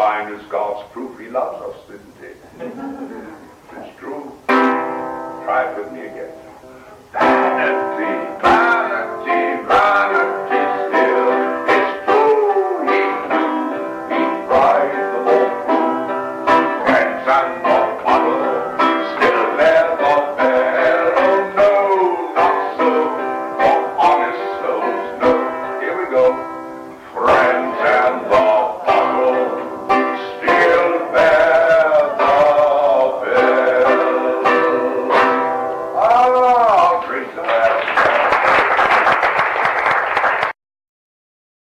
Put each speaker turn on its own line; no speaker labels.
dying is God's proof he loves us, isn't it? It's true. Try it with me again.